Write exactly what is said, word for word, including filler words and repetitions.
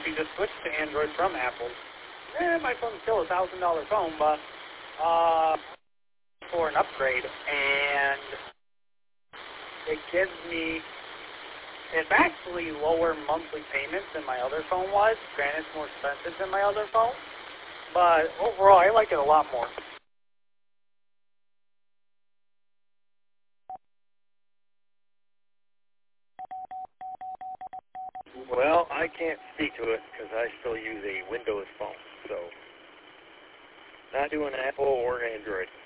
actually just switched to Android from Apple. Eh, my phone's still a thousand dollar phone, but uh, for an upgrade, and it gives me it's actually lower monthly payments than my other phone was. Granted, it's more expensive than my other phone, but overall, I like it a lot more. Well, I can't speak to it because I still use a Windows phone, so not doing Apple or Android.